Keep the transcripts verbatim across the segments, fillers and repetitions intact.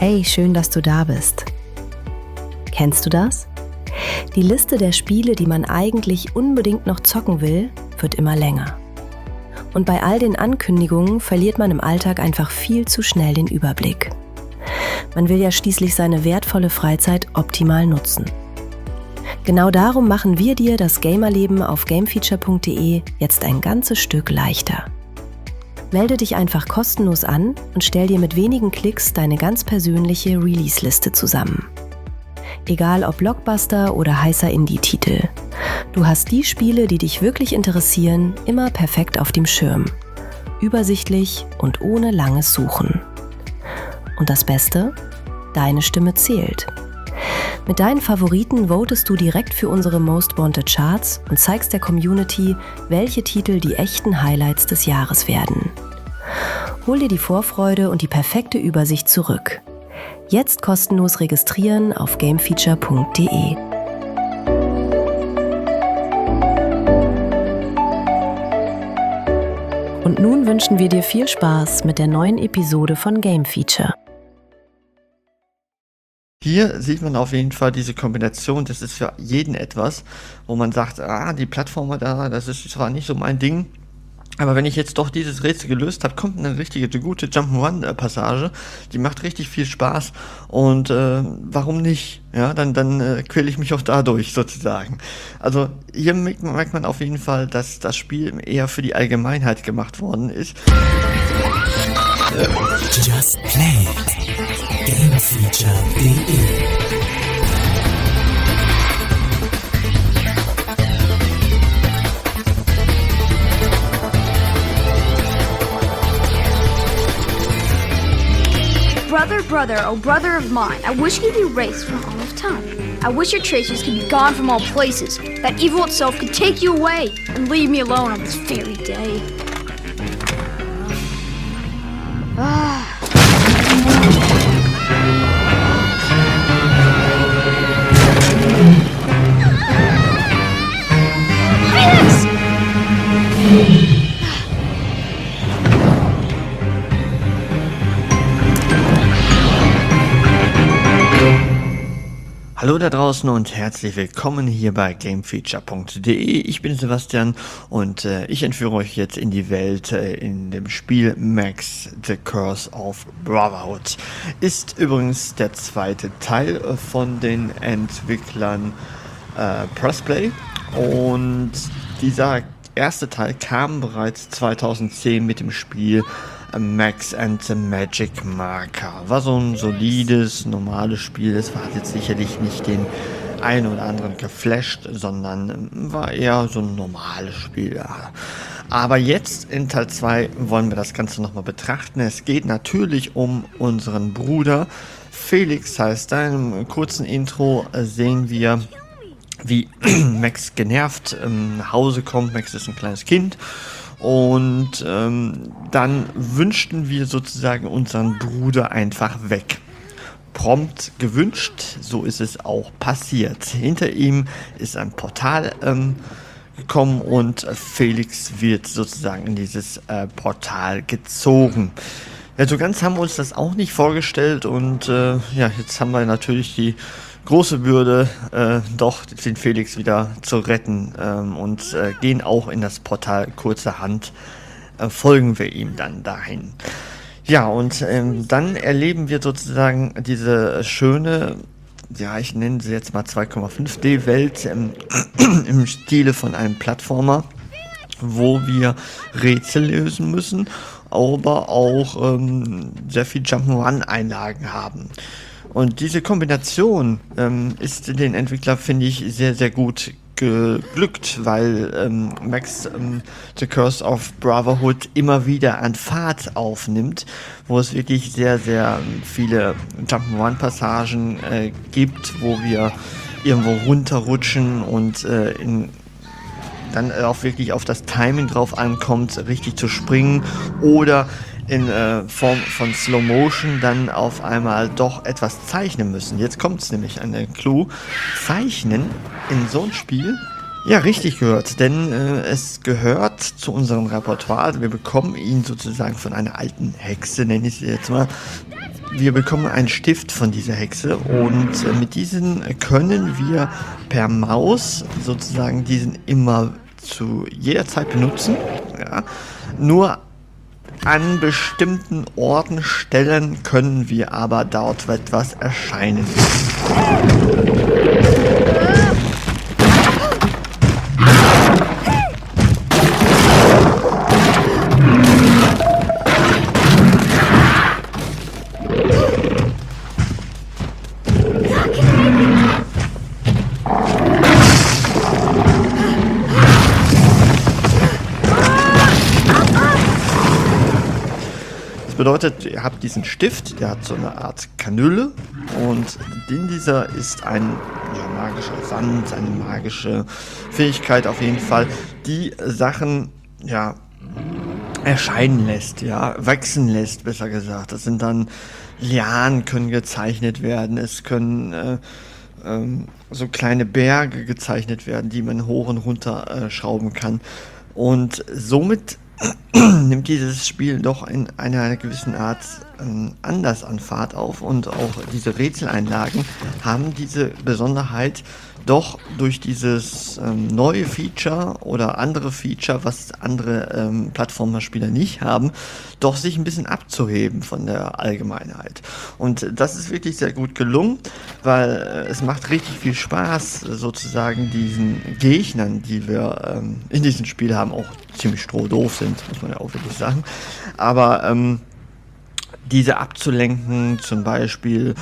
Hey, schön, dass du da bist. Kennst du das? Die Liste der Spiele, die man eigentlich unbedingt noch zocken will, wird immer länger. Und bei all den Ankündigungen verliert man im Alltag einfach viel zu schnell den Überblick. Man will ja schließlich seine wertvolle Freizeit optimal nutzen. Genau darum machen wir dir das Gamerleben auf gamefeature punkt de jetzt ein ganzes Stück leichter. Melde dich einfach kostenlos an und stell dir mit wenigen Klicks deine ganz persönliche Release-Liste zusammen. Egal ob Blockbuster oder heißer Indie-Titel. Du hast die Spiele, die dich wirklich interessieren, immer perfekt auf dem Schirm. Übersichtlich und ohne langes Suchen. Und das Beste? Deine Stimme zählt. Mit deinen Favoriten votest du direkt für unsere Most Wanted Charts und zeigst der Community, welche Titel die echten Highlights des Jahres werden. Hol dir die Vorfreude und die perfekte Übersicht zurück. Jetzt kostenlos registrieren auf gamefeature punkt de. Und nun wünschen wir dir viel Spaß mit der neuen Episode von Game Feature. Hier sieht man auf jeden Fall diese Kombination, das ist für jeden etwas, wo man sagt, ah, die Plattformer da, das ist zwar nicht so mein Ding, aber wenn ich jetzt doch dieses Rätsel gelöst habe, kommt eine richtige, eine gute Jump'n'Run-Passage, die macht richtig viel Spaß und äh, warum nicht? Ja, dann, dann äh, quäle ich mich auch dadurch sozusagen. Also hier merkt man, merkt man auf jeden Fall, dass das Spiel eher für die Allgemeinheit gemacht worden ist. Just Play Gamefeature punkt de. Brother, brother, oh brother of mine, I wish you could be erased from all of time. I wish your traces could be gone from all places, that evil itself could take you away and leave me alone on this very day. Ah. Hallo da draußen und herzlich willkommen hier bei gamefeature punkt de. Ich bin Sebastian und äh, ich entführe euch jetzt in die Welt äh, in dem Spiel Max The Curse of Brotherhood. Ist übrigens der zweite Teil äh, von den Entwicklern äh, Pressplay und dieser erste Teil kam bereits zweitausendzehn mit dem Spiel Max and the Magic Marker. War so ein solides, normales Spiel. Es hat jetzt sicherlich nicht den einen oder anderen geflasht, sondern war eher so ein normales Spiel. Ja. Aber jetzt in Teil zwei wollen wir das Ganze nochmal betrachten. Es geht natürlich um unseren Bruder. Felix heißt er. Im kurzen Intro sehen wir, wie Max genervt ähm, nach Hause kommt. Max ist ein kleines Kind. Und ähm, dann wünschten wir sozusagen unseren Bruder einfach weg. Prompt gewünscht, so ist es auch passiert. Hinter ihm ist ein Portal ähm, gekommen und Felix wird sozusagen in dieses äh, Portal gezogen. Ja, so ganz haben wir uns das auch nicht vorgestellt und äh, ja, jetzt haben wir natürlich die große Bürde, äh, doch den Felix wieder zu retten ähm, und äh, gehen auch in das Portal kurzerhand, äh, folgen wir ihm dann dahin. Ja, und ähm, dann erleben wir sozusagen diese schöne, ja, ich nenne sie jetzt mal zwei Komma fünf D Welt ähm, im Stile von einem Plattformer, wo wir Rätsel lösen müssen, aber auch ähm, sehr viel Jump'n'Run-Einlagen haben. Und diese Kombination ähm, ist den Entwickler, finde ich, sehr, sehr gut geglückt, weil ähm, Max ähm, The Curse of Brotherhood immer wieder an Fahrt aufnimmt, wo es wirklich sehr, sehr viele Jump'n'Run-Passagen äh, gibt, wo wir irgendwo runterrutschen und äh, in dann auch wirklich auf das Timing drauf ankommt, richtig zu springen oder in äh, Form von Slow Motion dann auf einmal doch etwas zeichnen müssen. Jetzt kommt es nämlich an den Clou. Zeichnen in so ein Spiel, ja, richtig gehört, denn äh, es gehört zu unserem Repertoire. Also wir bekommen ihn sozusagen von einer alten Hexe, nenne ich sie jetzt mal, wir bekommen einen Stift von dieser Hexe und äh, mit diesen können wir per Maus sozusagen diesen immer zu jeder Zeit benutzen. Ja. Nur an bestimmten Orten, Stellen können wir aber dort etwas erscheinen. Das bedeutet, ihr habt diesen Stift, der hat so eine Art Kanüle und in dieser ist ein ja, magischer Sand, eine magische Fähigkeit auf jeden Fall, die Sachen ja erscheinen lässt, ja, wachsen lässt, besser gesagt. Das sind dann Lianen können gezeichnet werden, es können äh, ähm, so kleine Berge gezeichnet werden, die man hoch und runter äh, schrauben kann. Und somit nimmt dieses Spiel doch in einer gewissen Art ähm, anders an Fahrt auf und auch diese Rätseleinlagen haben diese Besonderheit, doch durch dieses ähm, neue Feature oder andere Feature, was andere ähm, Plattformerspieler nicht haben, doch sich ein bisschen abzuheben von der Allgemeinheit. Und das ist wirklich sehr gut gelungen, weil äh, es macht richtig viel Spaß, sozusagen diesen Gegnern, die wir ähm, in diesem Spiel haben, auch ziemlich strohdoof sind, muss man ja auch wirklich sagen. Aber ähm, diese abzulenken zum Beispiel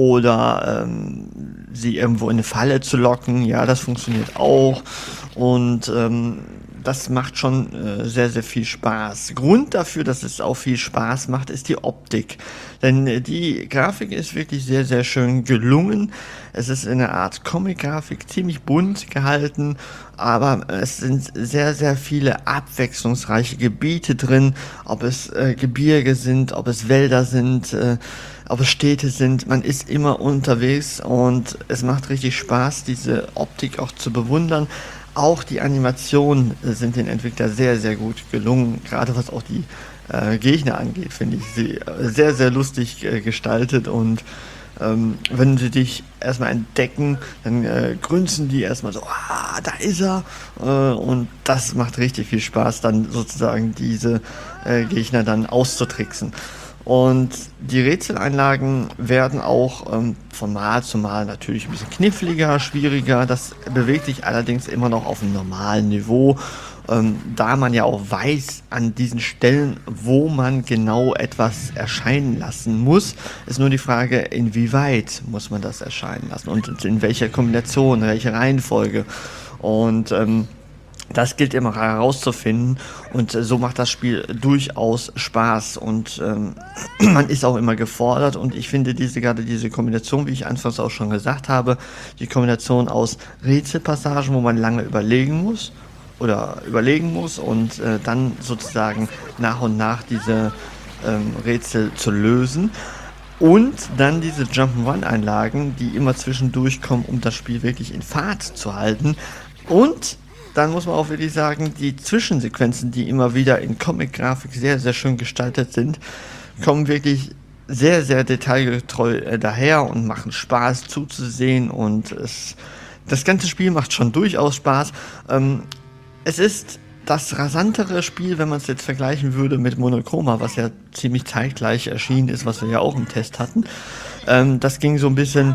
oder ähm, sie irgendwo in eine Falle zu locken, ja, das funktioniert auch und ähm, das macht schon äh, sehr, sehr viel Spaß. Grund dafür, dass es auch viel Spaß macht, ist die Optik. Denn äh, die Grafik ist wirklich sehr, sehr schön gelungen. Es ist in einer Art Comic-Grafik, ziemlich bunt gehalten, aber es sind sehr, sehr viele abwechslungsreiche Gebiete drin, ob es äh, Gebirge sind, ob es Wälder sind, äh, ob es Städte sind. Man ist immer unterwegs und es macht richtig Spaß, diese Optik auch zu bewundern. Auch die Animationen sind den Entwicklern sehr, sehr gut gelungen, gerade was auch die äh, Gegner angeht, finde ich sie sehr, sehr lustig äh, gestaltet und ähm, wenn sie dich erstmal entdecken, dann äh, grunzen die erstmal so, ah, da ist er äh, und das macht richtig viel Spaß, dann sozusagen diese äh, Gegner dann auszutricksen. Und die Rätseleinlagen werden auch ähm, von Mal zu Mal natürlich ein bisschen kniffliger, schwieriger. Das bewegt sich allerdings immer noch auf einem normalen Niveau, ähm, da man ja auch weiß an diesen Stellen, wo man genau etwas erscheinen lassen muss. Ist nur die Frage, inwieweit muss man das erscheinen lassen und in welcher Kombination, in welcher Reihenfolge. Und ähm, das gilt immer herauszufinden und äh, so macht das Spiel durchaus Spaß und ähm, man ist auch immer gefordert und ich finde diese gerade diese Kombination, wie ich anfangs auch schon gesagt habe, die Kombination aus Rätselpassagen, wo man lange überlegen muss oder überlegen muss und äh, dann sozusagen nach und nach diese ähm, Rätsel zu lösen. Und dann diese Jump'n'Run-Einlagen, die immer zwischendurch kommen, um das Spiel wirklich in Fahrt zu halten. Und dann muss man auch wirklich sagen, die Zwischensequenzen, die immer wieder in Comic-Grafik sehr, sehr schön gestaltet sind, kommen wirklich sehr, sehr detailgetreu äh, daher und machen Spaß zuzusehen und es, das ganze Spiel macht schon durchaus Spaß. Ähm, es ist das rasantere Spiel, wenn man es jetzt vergleichen würde mit Monochroma, was ja ziemlich zeitgleich erschienen ist, was wir ja auch im Test hatten. Ähm, das ging so ein bisschen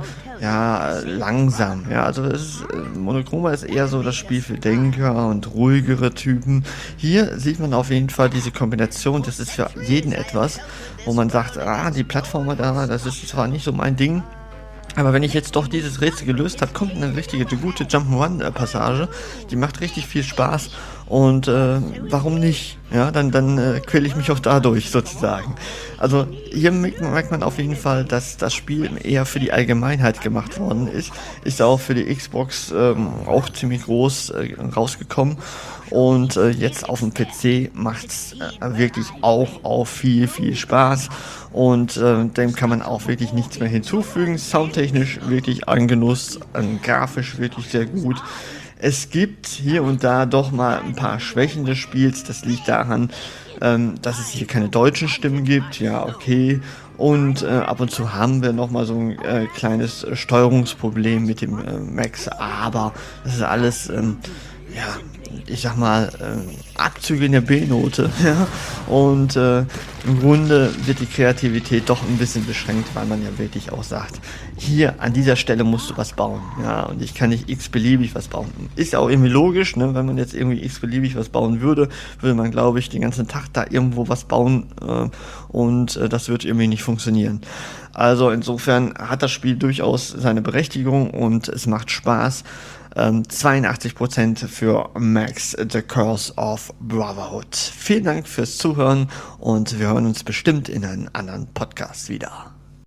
ja langsam. Ja, also es ist, äh, Monochroma ist eher so das Spiel für Denker und ruhigere Typen. Hier sieht man auf jeden Fall diese Kombination. Das ist für jeden etwas, wo man sagt, ah, die Plattformer da, das ist zwar nicht so mein Ding. Aber wenn ich jetzt doch dieses Rätsel gelöst habe, kommt eine richtige, eine gute Jump'n'Run-Passage. Die macht richtig viel Spaß. Und äh, warum nicht? Ja, dann, dann äh, quäle ich mich auch dadurch sozusagen. Also hier merkt man, merkt man auf jeden Fall, dass das Spiel eher für die Allgemeinheit gemacht worden ist. Ist auch für die Xbox ähm, auch ziemlich groß äh, rausgekommen. Und äh, jetzt auf dem P C macht es äh, wirklich auch, auch viel, viel Spaß. Und äh, dem kann man auch wirklich nichts mehr hinzufügen. Soundtechnisch wirklich ein Genuss, äh, grafisch wirklich sehr gut. Es gibt hier und da doch mal ein paar Schwächen des Spiels. Das liegt daran, ähm, dass es hier keine deutschen Stimmen gibt. Ja, okay. Und äh, ab und zu haben wir nochmal so ein äh, kleines Steuerungsproblem mit dem äh, Max, aber das ist alles, ähm, ja, ich sag mal, äh, Abzüge in der B-Note, ja, und äh, im Grunde wird die Kreativität doch ein bisschen beschränkt, weil man ja wirklich auch sagt, hier an dieser Stelle musst du was bauen, ja, und ich kann nicht x-beliebig was bauen. Ist ja auch irgendwie logisch, ne, wenn man jetzt irgendwie x-beliebig was bauen würde, würde man, glaube ich, den ganzen Tag da irgendwo was bauen äh, und äh, das wird irgendwie nicht funktionieren. Also insofern hat das Spiel durchaus seine Berechtigung und es macht Spaß. Ähm, zweiundachtzig Prozent für Max The Curse of Brotherhood. Vielen Dank fürs Zuhören und wir hören uns bestimmt in einem anderen Podcast wieder.